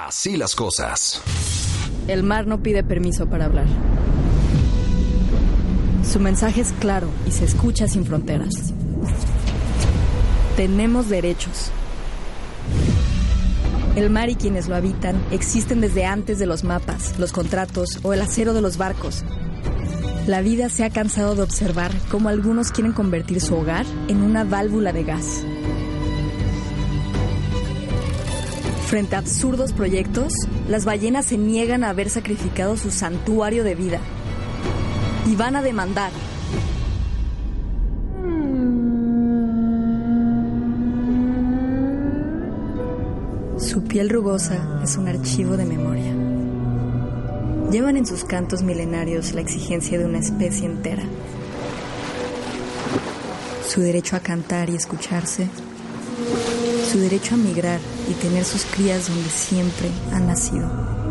Así las cosas. El mar no pide permiso para hablar. Su mensaje es claro y se escucha sin fronteras. Tenemos derechos. El mar y quienes lo habitan existen desde antes de los mapas, los contratos o el acero de los barcos. La vida se ha cansado de observar cómo algunos quieren convertir su hogar en una válvula de gas. Frente a absurdos proyectos, las ballenas se niegan a haber sacrificado su santuario de vida y van a demandar. Su piel rugosa es un archivo de memoria. Llevan en sus cantos milenarios la exigencia de una especie entera. Su derecho a cantar y escucharse. Su derecho a migrar y tener sus crías donde siempre han nacido.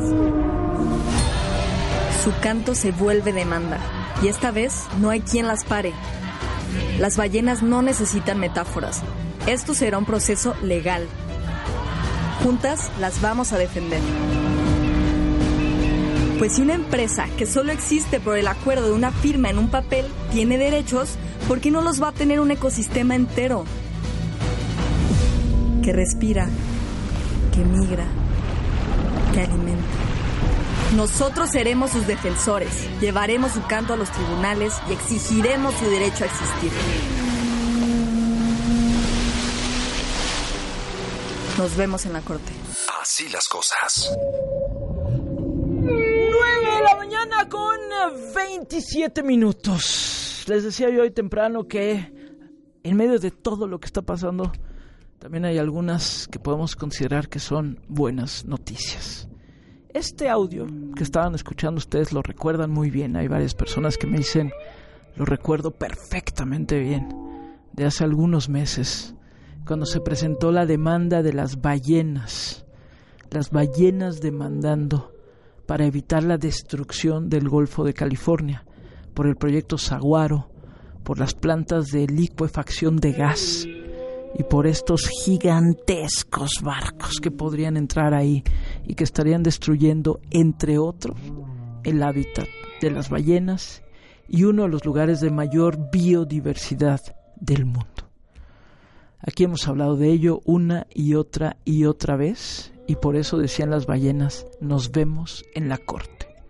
Su canto se vuelve demanda, y esta vez no hay quien las pare. Las ballenas no necesitan metáforas. Esto será un proceso legal. Juntas las vamos a defender. Pues si una empresa que solo existe por el acuerdo de una firma en un papel tiene derechos, ¿por qué no los va a tener un ecosistema entero? Que respira, que migra, que alimenta. Nosotros seremos sus defensores, llevaremos su canto a los tribunales y exigiremos su derecho a existir. Nos vemos en la corte. Así las cosas. 9 con 27 minutos. Les decía yo hoy temprano que en medio de todo lo que está pasando, también hay algunas que podemos considerar que son buenas noticias. Este audio que estaban escuchando ustedes lo recuerdan muy bien. Hay varias personas que me dicen, lo recuerdo perfectamente bien, de hace algunos meses, cuando se presentó la demanda de las ballenas demandando para evitar la destrucción del Golfo de California por el proyecto Saguaro, por las plantas de licuefacción de gas y por estos gigantescos barcos que podrían entrar ahí y que estarían destruyendo, entre otros, el hábitat de las ballenas y uno de los lugares de mayor biodiversidad del mundo. Aquí hemos hablado de ello una y otra vez, y por eso decían las ballenas, nos vemos en la corte.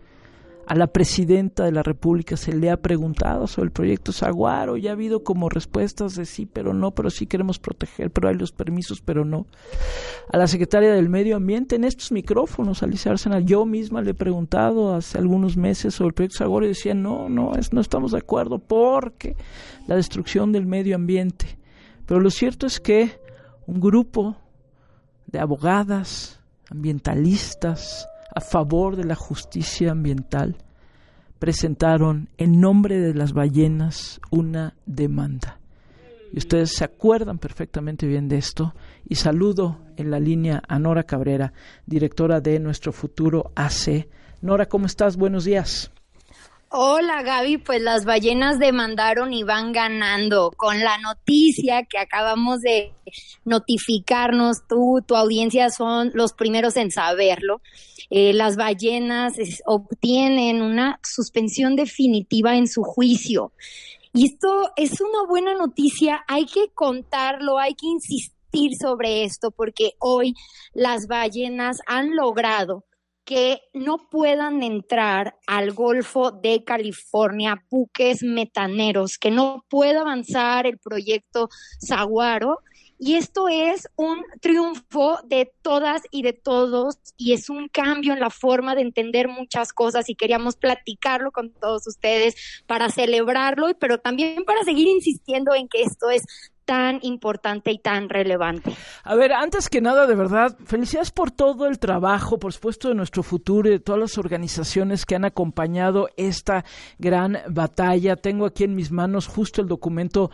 A la presidenta de la República se le ha preguntado sobre el proyecto Saguaro, ya ha habido como respuestas de sí, pero no, pero sí queremos proteger, pero hay los permisos, pero no. A la secretaria del Medio Ambiente en estos micrófonos, Alicia Bárcena, yo misma le he preguntado hace algunos meses sobre el proyecto Saguaro y decía, no estamos de acuerdo porque la destrucción del medio ambiente. Pero lo cierto es que un grupo de abogadas, ambientalistas, a favor de la justicia ambiental, presentaron en nombre de las ballenas una demanda. Y ustedes se acuerdan perfectamente bien de esto. Y saludo en la línea a Nora Cabrera, directora de Nuestro Futuro AC. Nora, ¿cómo estás? Buenos días. Hola Gaby, pues las ballenas demandaron y van ganando con la noticia que acabamos de notificarnos. Tu audiencia son los primeros en saberlo. Las ballenas obtienen una suspensión definitiva en su juicio. Y esto es una buena noticia, hay que contarlo, hay que insistir sobre esto porque hoy las ballenas han logrado que no puedan entrar al Golfo de California buques metaneros, que no pueda avanzar el proyecto Saguaro. Y esto es un triunfo de todas y de todos y es un cambio en la forma de entender muchas cosas y queríamos platicarlo con todos ustedes para celebrarlo, pero también para seguir insistiendo en que esto es tan importante y tan relevante. A ver, antes que nada, de verdad, felicidades por todo el trabajo, por supuesto, de Nuestro Futuro y de todas las organizaciones que han acompañado esta gran batalla. Tengo aquí en mis manos justo el documento,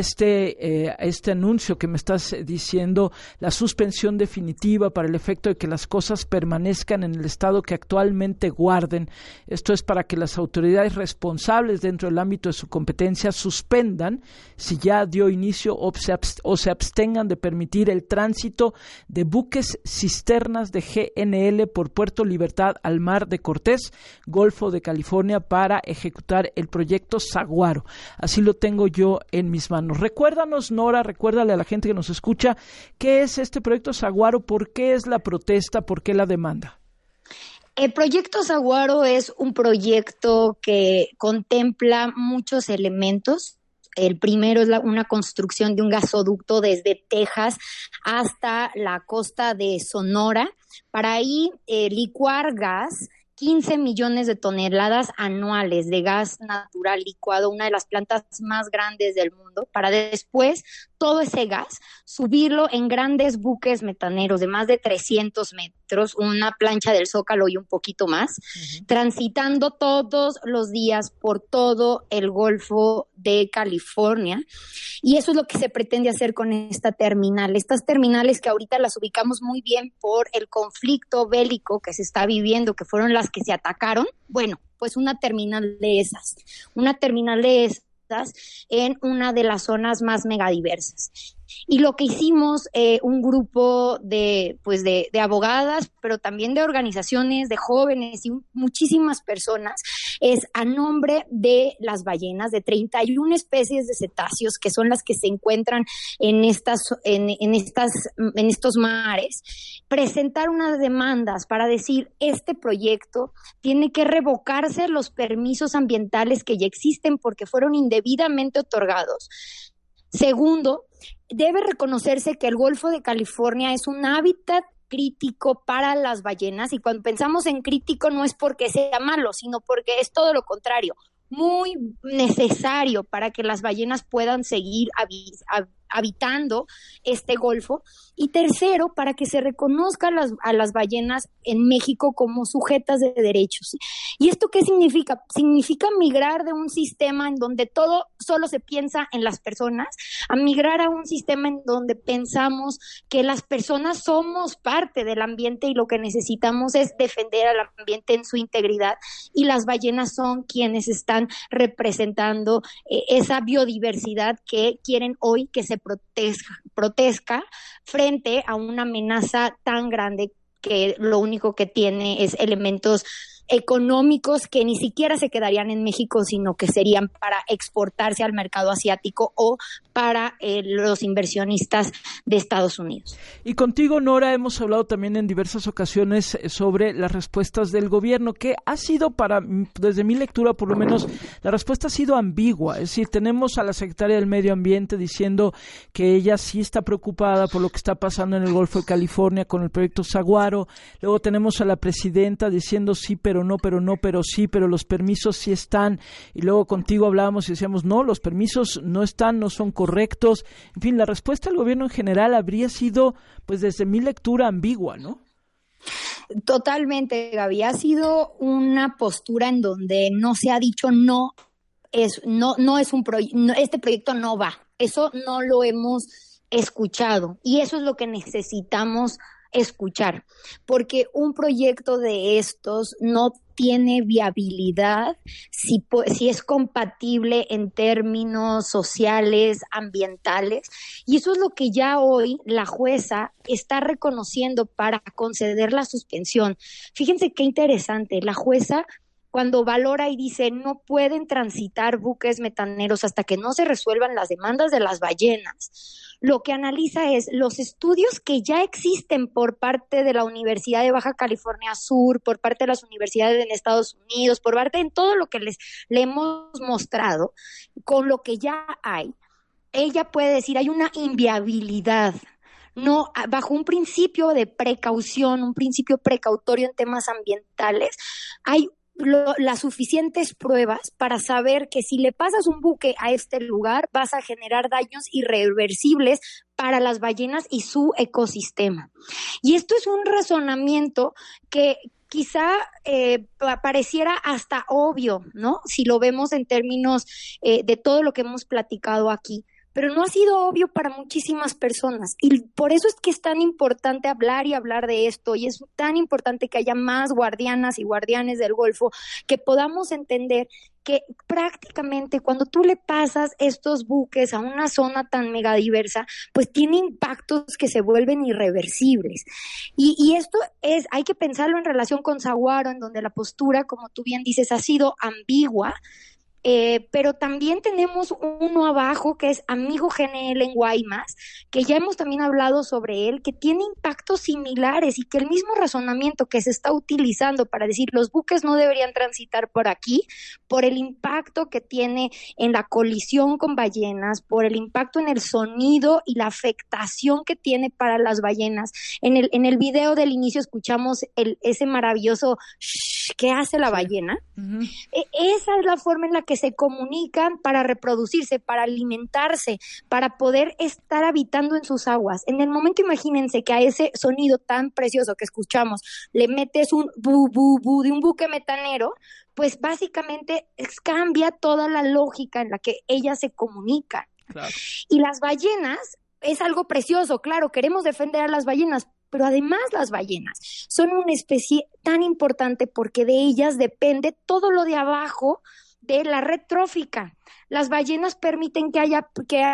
este anuncio que me estás diciendo, la suspensión definitiva para el efecto de que las cosas permanezcan en el estado que actualmente guarden. Esto es para que las autoridades responsables dentro del ámbito de su competencia suspendan, si ya dio inicio o se abstengan de permitir el tránsito de buques cisternas de GNL por Puerto Libertad al Mar de Cortés, Golfo de California, para ejecutar el proyecto Saguaro. Así lo tengo yo en mis manos. Recuérdanos, Nora, recuérdale a la gente que nos escucha, ¿qué es este proyecto Saguaro? ¿Por qué es la protesta? ¿Por qué la demanda? El proyecto Saguaro es un proyecto que contempla muchos elementos. El primero es una construcción de un gasoducto desde Texas hasta la costa de Sonora para ahí licuar gas, 15 millones de toneladas anuales de gas natural licuado, una de las plantas más grandes del mundo, para después todo ese gas subirlo en grandes buques metaneros de más de 300 metros, una plancha del Zócalo y un poquito más, transitando todos los días por todo el Golfo de California. Y eso es lo que se pretende hacer con esta terminal. Estas terminales que ahorita las ubicamos muy bien por el conflicto bélico que se está viviendo, que fueron las que se atacaron. Bueno, pues una terminal de esas en una de las zonas más megadiversas. Y lo que hicimos, un grupo de abogadas, pero también de organizaciones, de jóvenes y muchísimas personas, es a nombre de las ballenas, de 31 especies de cetáceos que son las que se encuentran en estos mares, presentar unas demandas para decir, este proyecto tiene que revocarse los permisos ambientales que ya existen porque fueron indebidamente otorgados. Segundo, debe reconocerse que el Golfo de California es un hábitat crítico para las ballenas, y cuando pensamos en crítico no es porque sea malo, sino porque es todo lo contrario, muy necesario para que las ballenas puedan seguir habitando este golfo. Y tercero, para que se reconozca a las ballenas en México como sujetas de derechos. ¿Y esto qué significa? Significa migrar de un sistema en donde todo solo se piensa en las personas, a migrar a un sistema en donde pensamos que las personas somos parte del ambiente y lo que necesitamos es defender al ambiente en su integridad, y las ballenas son quienes están representando esa biodiversidad que quieren hoy que se proteja frente a una amenaza tan grande que lo único que tiene es elementos económicos que ni siquiera se quedarían en México, sino que serían para exportarse al mercado asiático o para los inversionistas de Estados Unidos. Y contigo, Nora, hemos hablado también en diversas ocasiones sobre las respuestas del gobierno, que ha sido desde mi lectura por lo menos, la respuesta ha sido ambigua. Es decir, tenemos a la secretaria del Medio Ambiente diciendo que ella sí está preocupada por lo que está pasando en el Golfo de California con el proyecto Saguaro. Luego tenemos a la presidenta diciendo sí, pero sí, pero los permisos sí están. Y luego contigo hablábamos y decíamos, no, los permisos no están, no son correctos. En fin, la respuesta del gobierno en general habría sido, pues desde mi lectura, ambigua, ¿no? Totalmente, Gaby. Ha sido una postura en donde no se ha dicho este proyecto no va. Eso no lo hemos escuchado y eso es lo que necesitamos escuchar, porque un proyecto de estos no tiene viabilidad si es compatible en términos sociales, ambientales, y eso es lo que ya hoy la jueza está reconociendo para conceder la suspensión. Fíjense qué interesante, la jueza cuando valora y dice no pueden transitar buques metaneros hasta que no se resuelvan las demandas de las ballenas, lo que analiza es los estudios que ya existen por parte de la Universidad de Baja California Sur, por parte de las universidades en Estados Unidos, por parte de todo lo que le hemos mostrado, con lo que ya hay. Ella puede decir hay una inviabilidad. No, bajo un principio de precaución, un principio precautorio en temas ambientales, hay las suficientes pruebas para saber que si le pasas un buque a este lugar vas a generar daños irreversibles para las ballenas y su ecosistema. Y esto es un razonamiento que quizá pareciera hasta obvio, ¿no? Si lo vemos en términos de todo lo que hemos platicado aquí. pero no ha sido obvio para muchísimas personas. Y por eso es que es tan importante hablar y hablar de esto, y es tan importante que haya más guardianas y guardianes del Golfo, que podamos entender que prácticamente cuando tú le pasas estos buques a una zona tan megadiversa, pues tiene impactos que se vuelven irreversibles. Y esto hay que pensarlo en relación con Saguaro, en donde la postura, como tú bien dices, ha sido ambigua. Pero también tenemos uno abajo que es Amigo GNL en Guaymas, que ya hemos también hablado sobre él, que tiene impactos similares y que el mismo razonamiento que se está utilizando para decir los buques no deberían transitar por aquí, por el impacto que tiene en la colisión con ballenas, por el impacto en el sonido y la afectación que tiene para las ballenas. En el video del inicio escuchamos ese maravilloso shh que hace la ballena. Uh-huh. Esa es la forma en la que se comunican para reproducirse, para alimentarse, para poder estar habitando en sus aguas. En el momento, imagínense que a ese sonido tan precioso que escuchamos le metes un bu, bu, bu de un buque metanero, pues básicamente cambia toda la lógica en la que ellas se comunican. Claro. Y las ballenas es algo precioso, claro, queremos defender a las ballenas, pero además las ballenas son una especie tan importante porque de ellas depende todo lo de abajo de la red trófica. Las ballenas permiten que haya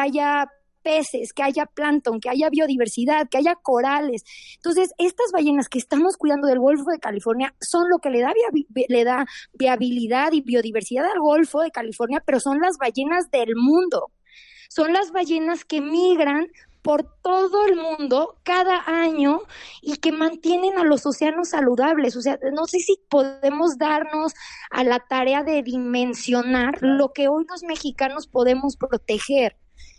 peces, que haya plancton, que haya biodiversidad, que haya corales. Entonces, estas ballenas que estamos cuidando del Golfo de California son lo que le da viabilidad y biodiversidad al Golfo de California, pero son las ballenas del mundo. Son las ballenas que migran por todo el mundo cada año y que mantienen a los océanos saludables. O sea, no sé si podemos darnos a la tarea de dimensionar lo que hoy los mexicanos podemos proteger.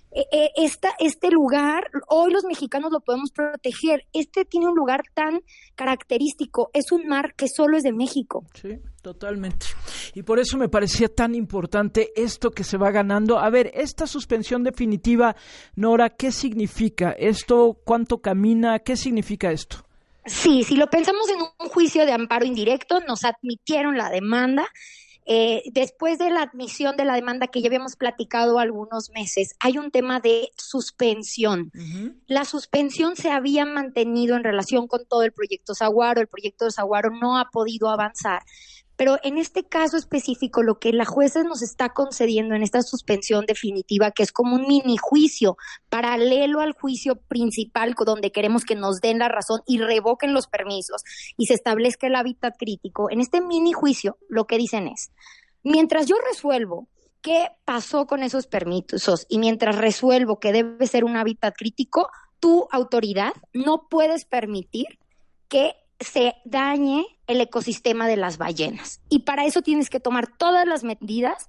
Este lugar, hoy los mexicanos lo podemos proteger. Tiene un lugar tan característico, es un mar que solo es de México. Sí, totalmente. Y por eso me parecía tan importante esto que se va ganando. A ver, esta suspensión definitiva, Nora, ¿qué significa esto? ¿Cuánto camina? ¿Qué significa esto? Sí, si lo pensamos en un juicio de amparo indirecto, nos admitieron la demanda. Después de la admisión de la demanda que ya habíamos platicado algunos meses, hay un tema de suspensión. Uh-huh. La suspensión se había mantenido en relación con todo el proyecto Saguaro. El proyecto de Saguaro no ha podido avanzar. Pero en este caso específico, lo que la jueza nos está concediendo en esta suspensión definitiva, que es como un mini juicio paralelo al juicio principal, donde queremos que nos den la razón y revoquen los permisos y se establezca el hábitat crítico, en este mini juicio lo que dicen es, mientras yo resuelvo qué pasó con esos permisos y mientras resuelvo que debe ser un hábitat crítico, tu autoridad no puedes permitir que se dañe el ecosistema de las ballenas. Y para eso tienes que tomar todas las medidas,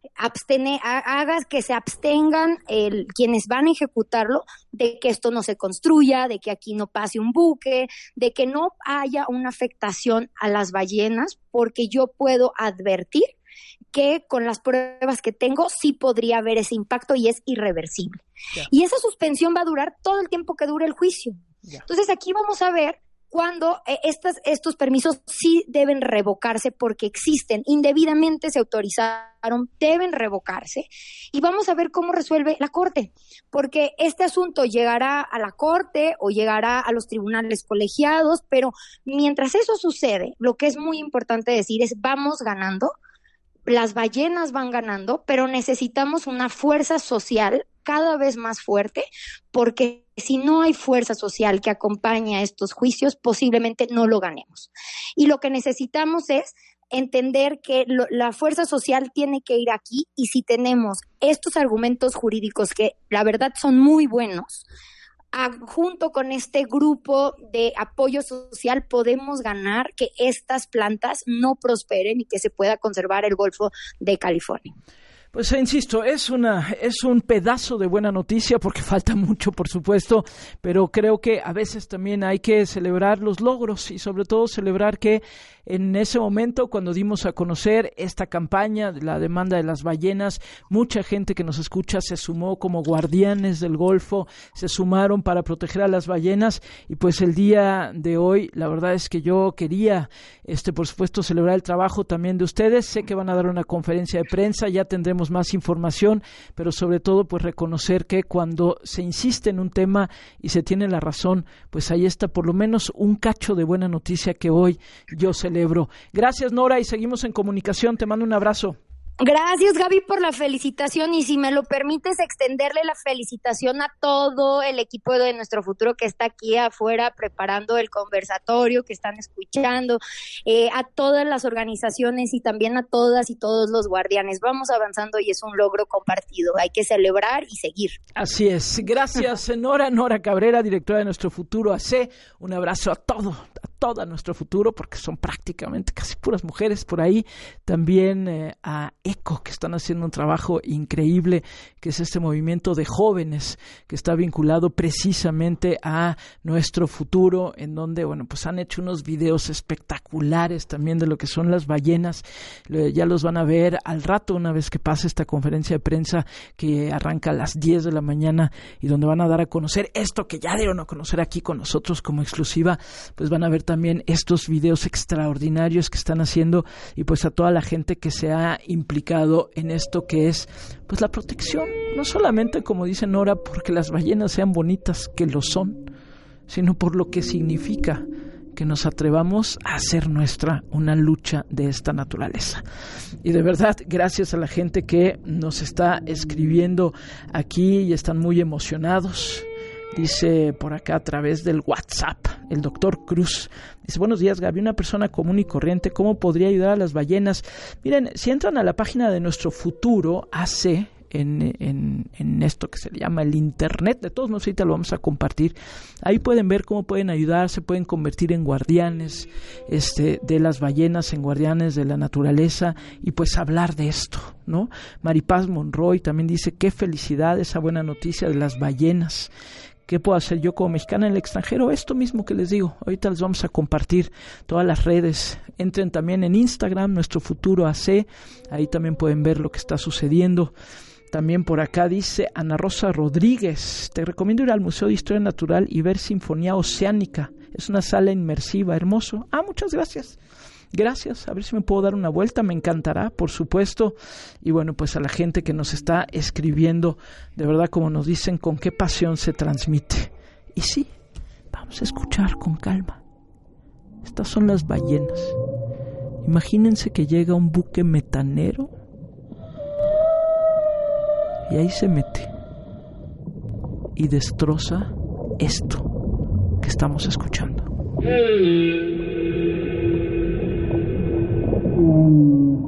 hagas que se abstengan quienes van a ejecutarlo, de que esto no se construya, de que aquí no pase un buque, de que no haya una afectación a las ballenas, porque yo puedo advertir que con las pruebas que tengo sí podría haber ese impacto y es irreversible. Yeah. Y esa suspensión va a durar todo el tiempo que dure el juicio. Yeah. Entonces aquí vamos a ver cuando estos permisos sí deben revocarse porque existen, indebidamente se autorizaron, deben revocarse. Y vamos a ver cómo resuelve la Corte, porque este asunto llegará a la Corte o llegará a los tribunales colegiados, pero mientras eso sucede, lo que es muy importante decir es vamos ganando, las ballenas van ganando, pero necesitamos una fuerza social cada vez más fuerte, porque si no hay fuerza social que acompañe a estos juicios, posiblemente no lo ganemos. Y lo que necesitamos es entender que la fuerza social tiene que ir aquí, y si tenemos estos argumentos jurídicos que la verdad son muy buenos, junto con este grupo de apoyo social podemos ganar que estas plantas no prosperen y que se pueda conservar el Golfo de California. Pues insisto, es un pedazo de buena noticia porque falta mucho, por supuesto, pero creo que a veces también hay que celebrar los logros y sobre todo celebrar que en ese momento, cuando dimos a conocer esta campaña de la demanda de las ballenas, mucha gente que nos escucha se sumó como guardianes del Golfo, se sumaron para proteger a las ballenas, y pues el día de hoy, la verdad es que yo quería, por supuesto, celebrar el trabajo también de ustedes. Sé que van a dar una conferencia de prensa, ya tendremos tendremos más información, pero sobre todo pues reconocer que cuando se insiste en un tema y se tiene la razón, pues ahí está por lo menos un cacho de buena noticia que hoy yo celebro. Gracias, Nora, y seguimos en comunicación. Te mando un abrazo. Gracias, Gaby, por la felicitación, y si me lo permites, extenderle la felicitación a todo el equipo de Nuestro Futuro que está aquí afuera preparando el conversatorio, que están escuchando, a todas las organizaciones y también a todas y todos los guardianes. Vamos avanzando y es un logro compartido. Hay que celebrar y seguir. Así es. Gracias, Nora Cabrera, directora de Nuestro Futuro AC. Un abrazo a toda Nuestro Futuro, porque son prácticamente casi puras mujeres por ahí. También a ECO, que están haciendo un trabajo increíble, que es este movimiento de jóvenes que está vinculado precisamente a Nuestro Futuro, en donde, bueno, pues han hecho unos videos espectaculares también de lo que son las ballenas. Ya los van a ver al rato, una vez que pase esta conferencia de prensa que arranca a las 10 de la mañana y donde van a dar a conocer esto que ya dieron a conocer aquí con nosotros como exclusiva. Pues van a ver también estos videos extraordinarios que están haciendo, y pues a toda la gente que se ha implicado en esto que es pues la protección, no solamente, como dice Nora, porque las ballenas sean bonitas, que lo son, sino por lo que significa que nos atrevamos a hacer nuestra una lucha de esta naturaleza. Y de verdad, gracias a la gente que nos está escribiendo aquí y están muy emocionados. Dice por acá a través del WhatsApp el doctor Cruz, dice: buenos días, Gaby, una persona común y corriente, ¿cómo podría ayudar a las ballenas? Miren, si entran a la página de Nuestro Futuro AC, en esto que se le llama el internet, de todos modos ahorita lo vamos a compartir, ahí pueden ver cómo pueden ayudar, se pueden convertir en guardianes de las ballenas, en guardianes de la naturaleza, y pues hablar de esto, ¿no? Maripaz Monroy también dice: qué felicidad esa buena noticia de las ballenas. ¿Qué puedo hacer yo como mexicana en el extranjero? Esto mismo que les digo, ahorita les vamos a compartir todas las redes. Entren también en Instagram, Nuestro Futuro AC, ahí también pueden ver lo que está sucediendo. También por acá dice Ana Rosa Rodríguez: te recomiendo ir al Museo de Historia Natural y ver Sinfonía Oceánica. Es una sala inmersiva, hermoso. Muchas gracias. Gracias, a ver si me puedo dar una vuelta, me encantará, por supuesto. Y bueno, pues a la gente que nos está escribiendo, de verdad, como nos dicen, con qué pasión se transmite. Y sí, vamos a escuchar con calma. Estas son las ballenas. Imagínense que llega un buque metanero y ahí se mete y destroza esto que estamos escuchando.